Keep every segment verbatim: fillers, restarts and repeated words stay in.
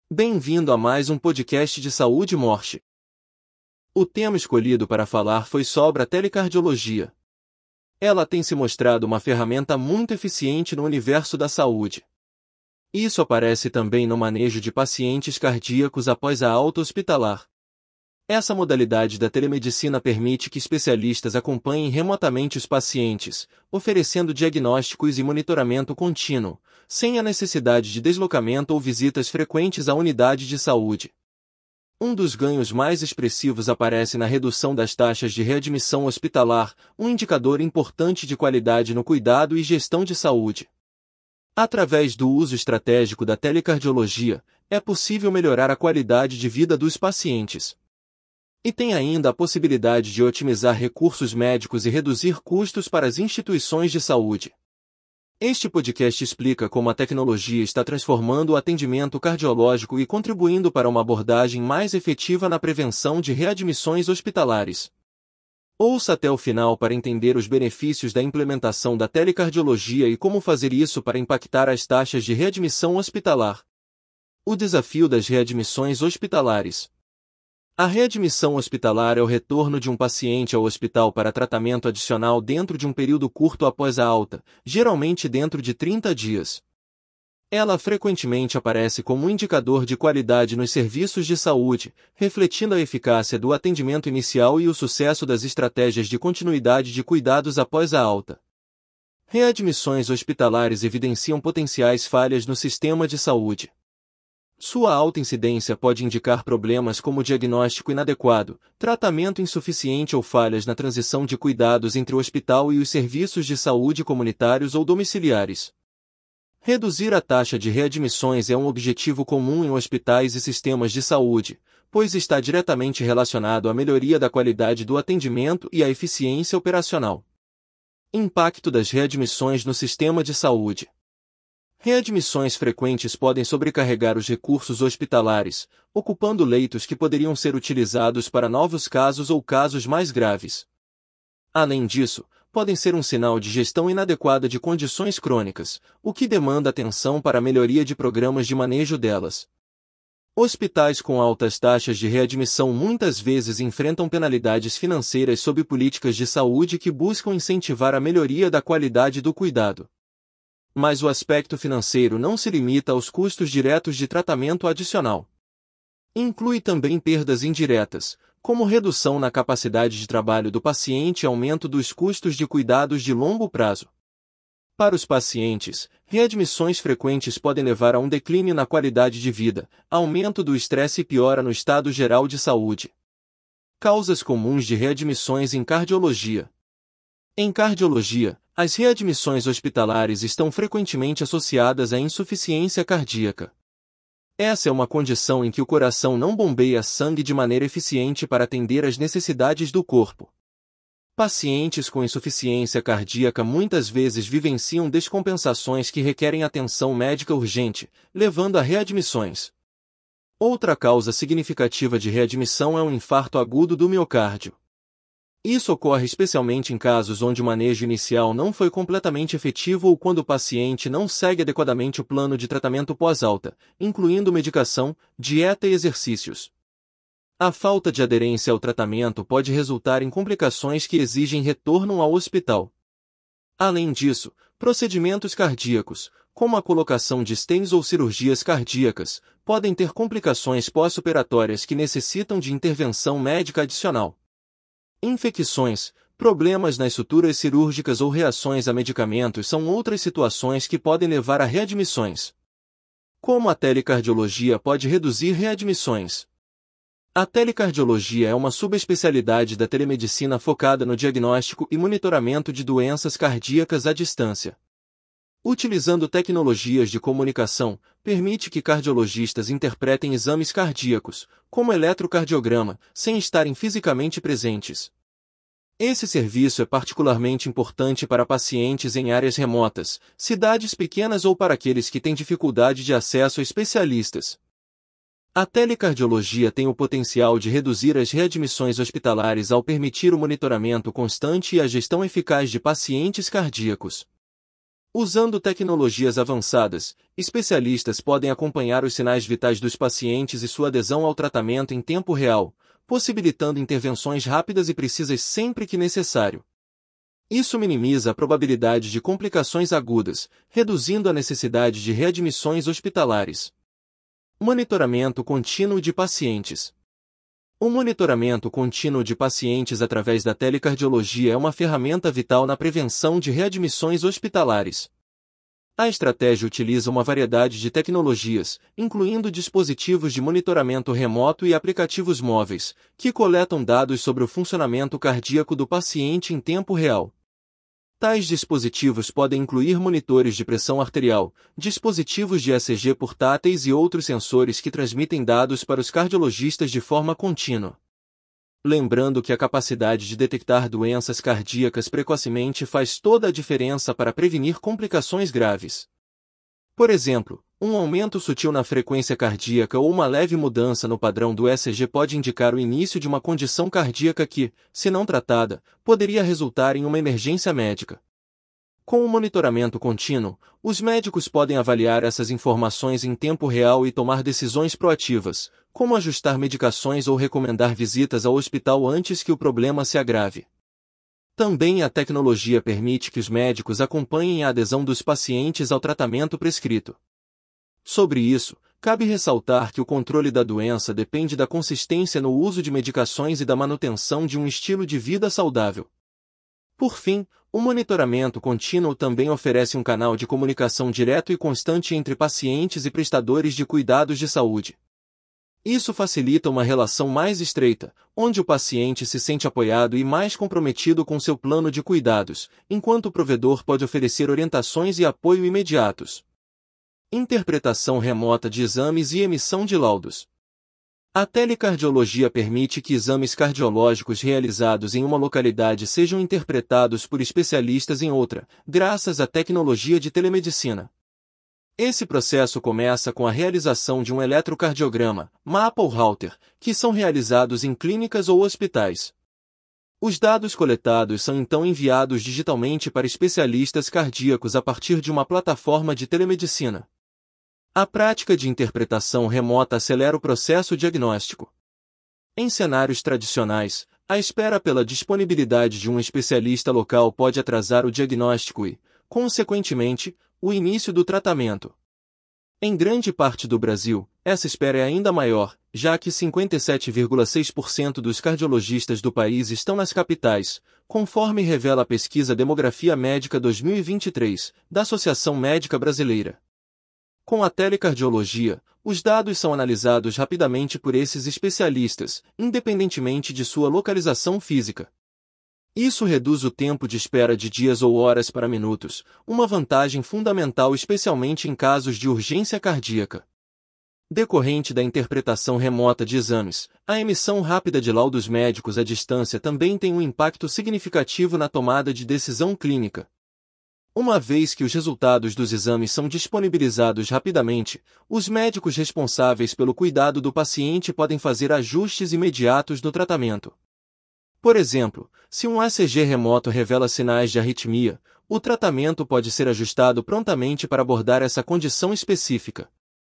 Bem-vindo a mais um podcast de saúde e morte. O tema escolhido para falar foi sobre a telecardiologia. Ela tem se mostrado uma ferramenta muito eficiente no universo da saúde. Isso aparece também no manejo de pacientes cardíacos após a alta hospitalar. Essa modalidade da telemedicina permite que especialistas acompanhem remotamente os pacientes, oferecendo diagnósticos e monitoramento contínuo, sem a necessidade de deslocamento ou visitas frequentes à unidade de saúde. Um dos ganhos mais expressivos aparece na redução das taxas de readmissão hospitalar, um indicador importante de qualidade no cuidado e gestão de saúde. Através do uso estratégico da telecardiologia, é possível melhorar a qualidade de vida dos pacientes. E tem ainda a possibilidade de otimizar recursos médicos e reduzir custos para as instituições de saúde. Este podcast explica como a tecnologia está transformando o atendimento cardiológico e contribuindo para uma abordagem mais efetiva na prevenção de readmissões hospitalares. Ouça até o final para entender os benefícios da implementação da telecardiologia e como fazer isso para impactar as taxas de readmissão hospitalar. O desafio das readmissões hospitalares. A readmissão hospitalar é o retorno de um paciente ao hospital para tratamento adicional dentro de um período curto após a alta, geralmente dentro de trinta dias. Ela frequentemente aparece como um indicador de qualidade nos serviços de saúde, refletindo a eficácia do atendimento inicial e o sucesso das estratégias de continuidade de cuidados após a alta. Readmissões hospitalares evidenciam potenciais falhas no sistema de saúde. Sua alta incidência pode indicar problemas como diagnóstico inadequado, tratamento insuficiente ou falhas na transição de cuidados entre o hospital e os serviços de saúde comunitários ou domiciliares. Reduzir a taxa de readmissões é um objetivo comum em hospitais e sistemas de saúde, pois está diretamente relacionado à melhoria da qualidade do atendimento e à eficiência operacional. Impacto das readmissões no sistema de saúde. Readmissões frequentes podem sobrecarregar os recursos hospitalares, ocupando leitos que poderiam ser utilizados para novos casos ou casos mais graves. Além disso, podem ser um sinal de gestão inadequada de condições crônicas, o que demanda atenção para a melhoria de programas de manejo delas. Hospitais com altas taxas de readmissão muitas vezes enfrentam penalidades financeiras sob políticas de saúde que buscam incentivar a melhoria da qualidade do cuidado. Mas o aspecto financeiro não se limita aos custos diretos de tratamento adicional. Inclui também perdas indiretas, como redução na capacidade de trabalho do paciente e aumento dos custos de cuidados de longo prazo. Para os pacientes, readmissões frequentes podem levar a um declínio na qualidade de vida, aumento do estresse e piora no estado geral de saúde. Causas comuns de readmissões em cardiologia. Em cardiologia, as readmissões hospitalares estão frequentemente associadas à insuficiência cardíaca. Essa é uma condição em que o coração não bombeia sangue de maneira eficiente para atender às necessidades do corpo. Pacientes com insuficiência cardíaca muitas vezes vivenciam descompensações que requerem atenção médica urgente, levando a readmissões. Outra causa significativa de readmissão é um infarto agudo do miocárdio. Isso ocorre especialmente em casos onde o manejo inicial não foi completamente efetivo ou quando o paciente não segue adequadamente o plano de tratamento pós-alta, incluindo medicação, dieta e exercícios. A falta de aderência ao tratamento pode resultar em complicações que exigem retorno ao hospital. Além disso, procedimentos cardíacos, como a colocação de stents ou cirurgias cardíacas, podem ter complicações pós-operatórias que necessitam de intervenção médica adicional. Infecções, problemas nas suturas cirúrgicas ou reações a medicamentos são outras situações que podem levar a readmissões. Como a telecardiologia pode reduzir readmissões? A telecardiologia é uma subespecialidade da telemedicina focada no diagnóstico e monitoramento de doenças cardíacas à distância. Utilizando tecnologias de comunicação, permite que cardiologistas interpretem exames cardíacos, como eletrocardiograma, sem estarem fisicamente presentes. Esse serviço é particularmente importante para pacientes em áreas remotas, cidades pequenas ou para aqueles que têm dificuldade de acesso a especialistas. A telecardiologia tem o potencial de reduzir as readmissões hospitalares ao permitir o monitoramento constante e a gestão eficaz de pacientes cardíacos. Usando tecnologias avançadas, especialistas podem acompanhar os sinais vitais dos pacientes e sua adesão ao tratamento em tempo real, possibilitando intervenções rápidas e precisas sempre que necessário. Isso minimiza a probabilidade de complicações agudas, reduzindo a necessidade de readmissões hospitalares. Monitoramento contínuo de pacientes. O monitoramento contínuo de pacientes através da telecardiologia é uma ferramenta vital na prevenção de readmissões hospitalares. A estratégia utiliza uma variedade de tecnologias, incluindo dispositivos de monitoramento remoto e aplicativos móveis, que coletam dados sobre o funcionamento cardíaco do paciente em tempo real. Tais dispositivos podem incluir monitores de pressão arterial, dispositivos de E C G portáteis e outros sensores que transmitem dados para os cardiologistas de forma contínua. Lembrando que a capacidade de detectar doenças cardíacas precocemente faz toda a diferença para prevenir complicações graves. Por exemplo, um aumento sutil na frequência cardíaca ou uma leve mudança no padrão do E C G pode indicar o início de uma condição cardíaca que, se não tratada, poderia resultar em uma emergência médica. Com o monitoramento contínuo, os médicos podem avaliar essas informações em tempo real e tomar decisões proativas, como ajustar medicações ou recomendar visitas ao hospital antes que o problema se agrave. Também a tecnologia permite que os médicos acompanhem a adesão dos pacientes ao tratamento prescrito. Sobre isso, cabe ressaltar que o controle da doença depende da consistência no uso de medicações e da manutenção de um estilo de vida saudável. Por fim, o monitoramento contínuo também oferece um canal de comunicação direto e constante entre pacientes e prestadores de cuidados de saúde. Isso facilita uma relação mais estreita, onde o paciente se sente apoiado e mais comprometido com seu plano de cuidados, enquanto o provedor pode oferecer orientações e apoio imediatos. Interpretação remota de exames e emissão de laudos. A telecardiologia permite que exames cardiológicos realizados em uma localidade sejam interpretados por especialistas em outra, graças à tecnologia de telemedicina. Esse processo começa com a realização de um eletrocardiograma, mapa ou Holter, que são realizados em clínicas ou hospitais. Os dados coletados são então enviados digitalmente para especialistas cardíacos a partir de uma plataforma de telemedicina. A prática de interpretação remota acelera o processo diagnóstico. Em cenários tradicionais, a espera pela disponibilidade de um especialista local pode atrasar o diagnóstico e, consequentemente, o início do tratamento. Em grande parte do Brasil, essa espera é ainda maior, já que cinquenta e sete vírgula seis por cento dos cardiologistas do país estão nas capitais, conforme revela a pesquisa Demografia Médica dois mil e vinte e três, da Associação Médica Brasileira. Com a telecardiologia, os dados são analisados rapidamente por esses especialistas, independentemente de sua localização física. Isso reduz o tempo de espera de dias ou horas para minutos, uma vantagem fundamental especialmente em casos de urgência cardíaca. Decorrente da interpretação remota de exames, a emissão rápida de laudos médicos à distância também tem um impacto significativo na tomada de decisão clínica. Uma vez que os resultados dos exames são disponibilizados rapidamente, os médicos responsáveis pelo cuidado do paciente podem fazer ajustes imediatos no tratamento. Por exemplo, se um E C G remoto revela sinais de arritmia, o tratamento pode ser ajustado prontamente para abordar essa condição específica.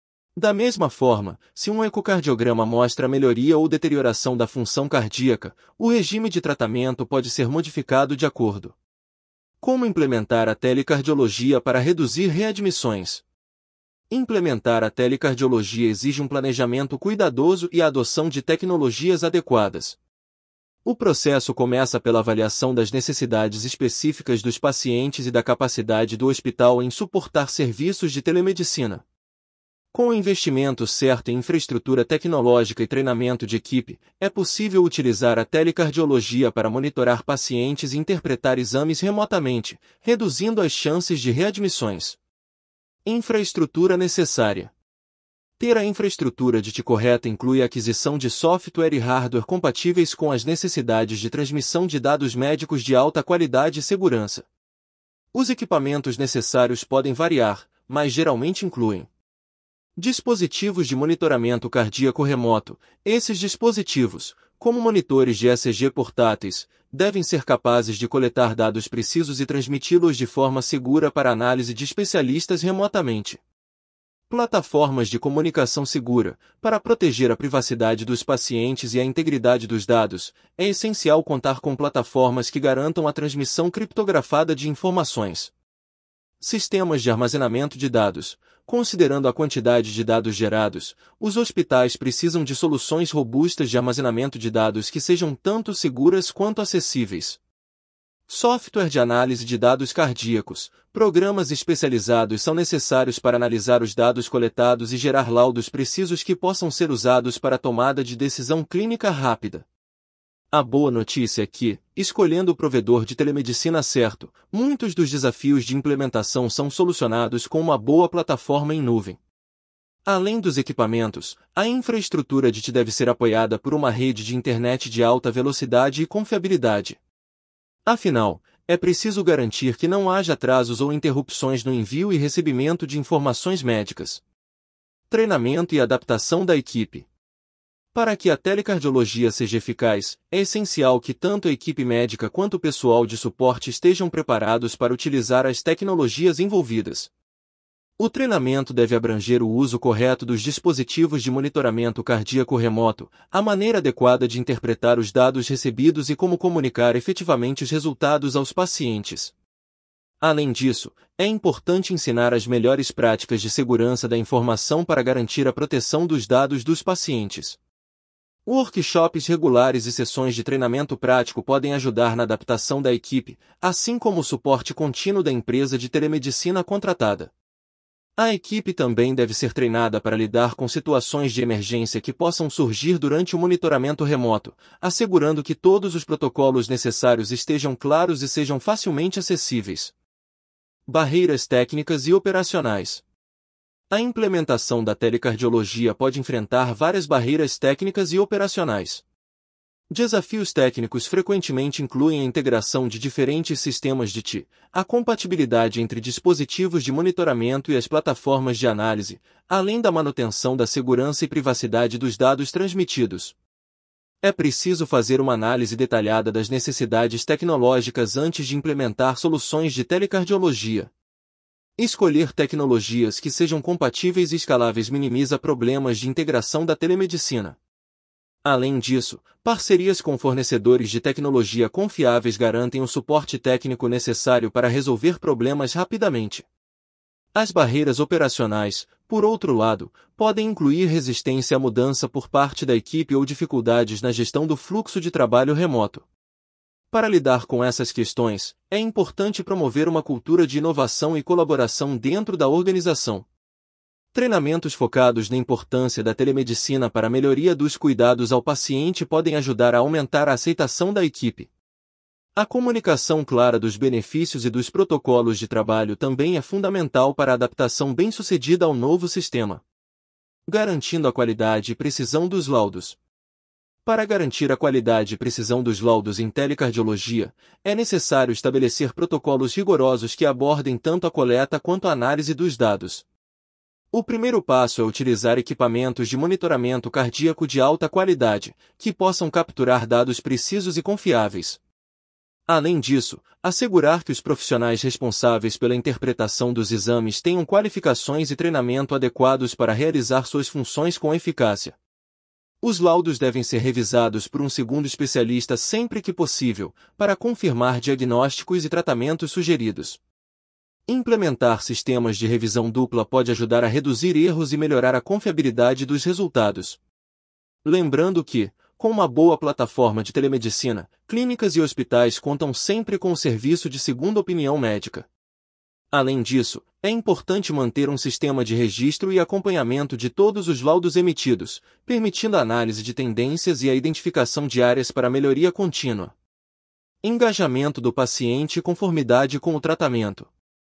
Da mesma forma, se um ecocardiograma mostra melhoria ou deterioração da função cardíaca, o regime de tratamento pode ser modificado de acordo. Como implementar a telecardiologia para reduzir readmissões? Implementar a telecardiologia exige um planejamento cuidadoso e a adoção de tecnologias adequadas. O processo começa pela avaliação das necessidades específicas dos pacientes e da capacidade do hospital em suportar serviços de telemedicina. Com o investimento certo em infraestrutura tecnológica e treinamento de equipe, é possível utilizar a telecardiologia para monitorar pacientes e interpretar exames remotamente, reduzindo as chances de readmissões. Infraestrutura necessária. Ter a infraestrutura D T correta inclui a aquisição de software e hardware compatíveis com as necessidades de transmissão de dados médicos de alta qualidade e segurança. Os equipamentos necessários podem variar, mas geralmente incluem dispositivos de monitoramento cardíaco remoto. Esses dispositivos, como monitores de E C G portáteis, devem ser capazes de coletar dados precisos e transmiti-los de forma segura para análise de especialistas remotamente. Plataformas de comunicação segura. Para proteger a privacidade dos pacientes e a integridade dos dados, é essencial contar com plataformas que garantam a transmissão criptografada de informações. Sistemas de armazenamento de dados. Considerando a quantidade de dados gerados, os hospitais precisam de soluções robustas de armazenamento de dados que sejam tanto seguras quanto acessíveis. Software de análise de dados cardíacos. Programas especializados são necessários para analisar os dados coletados e gerar laudos precisos que possam ser usados para a tomada de decisão clínica rápida. A boa notícia é que, escolhendo o provedor de telemedicina certo, muitos dos desafios de implementação são solucionados com uma boa plataforma em nuvem. Além dos equipamentos, a infraestrutura de T I deve ser apoiada por uma rede de internet de alta velocidade e confiabilidade. Afinal, é preciso garantir que não haja atrasos ou interrupções no envio e recebimento de informações médicas. Treinamento e adaptação da equipe. Para que a telecardiologia seja eficaz, é essencial que tanto a equipe médica quanto o pessoal de suporte estejam preparados para utilizar as tecnologias envolvidas. O treinamento deve abranger o uso correto dos dispositivos de monitoramento cardíaco remoto, a maneira adequada de interpretar os dados recebidos e como comunicar efetivamente os resultados aos pacientes. Além disso, é importante ensinar as melhores práticas de segurança da informação para garantir a proteção dos dados dos pacientes. Workshops regulares e sessões de treinamento prático podem ajudar na adaptação da equipe, assim como o suporte contínuo da empresa de telemedicina contratada. A equipe também deve ser treinada para lidar com situações de emergência que possam surgir durante o monitoramento remoto, assegurando que todos os protocolos necessários estejam claros e sejam facilmente acessíveis. Barreiras técnicas e operacionais. A implementação da telecardiologia pode enfrentar várias barreiras técnicas e operacionais. Desafios técnicos frequentemente incluem a integração de diferentes sistemas de T I, a compatibilidade entre dispositivos de monitoramento e as plataformas de análise, além da manutenção da segurança e privacidade dos dados transmitidos. É preciso fazer uma análise detalhada das necessidades tecnológicas antes de implementar soluções de telecardiologia. Escolher tecnologias que sejam compatíveis e escaláveis minimiza problemas de integração da telemedicina. Além disso, parcerias com fornecedores de tecnologia confiáveis garantem o suporte técnico necessário para resolver problemas rapidamente. As barreiras operacionais, por outro lado, podem incluir resistência à mudança por parte da equipe ou dificuldades na gestão do fluxo de trabalho remoto. Para lidar com essas questões, é importante promover uma cultura de inovação e colaboração dentro da organização. Treinamentos focados na importância da telemedicina para a melhoria dos cuidados ao paciente podem ajudar a aumentar a aceitação da equipe. A comunicação clara dos benefícios e dos protocolos de trabalho também é fundamental para a adaptação bem-sucedida ao novo sistema, garantindo a qualidade e precisão dos laudos. Para garantir a qualidade e precisão dos laudos em telecardiologia, é necessário estabelecer protocolos rigorosos que abordem tanto a coleta quanto a análise dos dados. O primeiro passo é utilizar equipamentos de monitoramento cardíaco de alta qualidade, que possam capturar dados precisos e confiáveis. Além disso, assegurar que os profissionais responsáveis pela interpretação dos exames tenham qualificações e treinamento adequados para realizar suas funções com eficácia. Os laudos devem ser revisados por um segundo especialista sempre que possível, para confirmar diagnósticos e tratamentos sugeridos. Implementar sistemas de revisão dupla pode ajudar a reduzir erros e melhorar a confiabilidade dos resultados. Lembrando que, com uma boa plataforma de telemedicina, clínicas e hospitais contam sempre com o serviço de segunda opinião médica. Além disso, é importante manter um sistema de registro e acompanhamento de todos os laudos emitidos, permitindo a análise de tendências e a identificação de áreas para melhoria contínua. Engajamento do paciente e conformidade com o tratamento.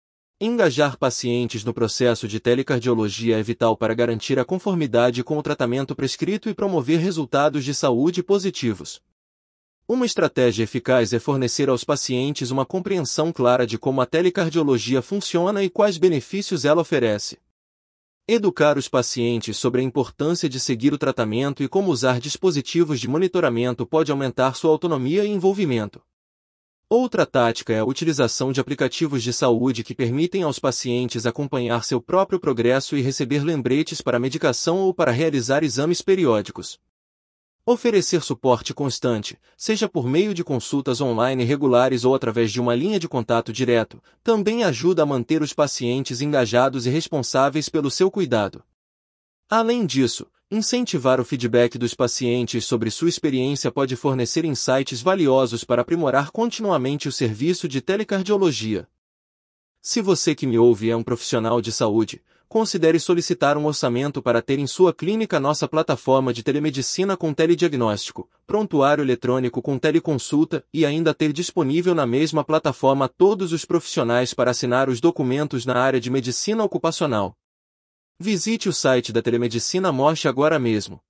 Engajar pacientes no processo de telecardiologia é vital para garantir a conformidade com o tratamento prescrito e promover resultados de saúde positivos. Uma estratégia eficaz é fornecer aos pacientes uma compreensão clara de como a telecardiologia funciona e quais benefícios ela oferece. Educar os pacientes sobre a importância de seguir o tratamento e como usar dispositivos de monitoramento pode aumentar sua autonomia e envolvimento. Outra tática é a utilização de aplicativos de saúde que permitem aos pacientes acompanhar seu próprio progresso e receber lembretes para medicação ou para realizar exames periódicos. Oferecer suporte constante, seja por meio de consultas online regulares ou através de uma linha de contato direto, também ajuda a manter os pacientes engajados e responsáveis pelo seu cuidado. Além disso, incentivar o feedback dos pacientes sobre sua experiência pode fornecer insights valiosos para aprimorar continuamente o serviço de telecardiologia. Se você que me ouve é um profissional de saúde, considere solicitar um orçamento para ter em sua clínica nossa plataforma de telemedicina com telediagnóstico, prontuário eletrônico com teleconsulta e ainda ter disponível na mesma plataforma todos os profissionais para assinar os documentos na área de medicina ocupacional. Visite o site da Telemedicina Morte agora mesmo.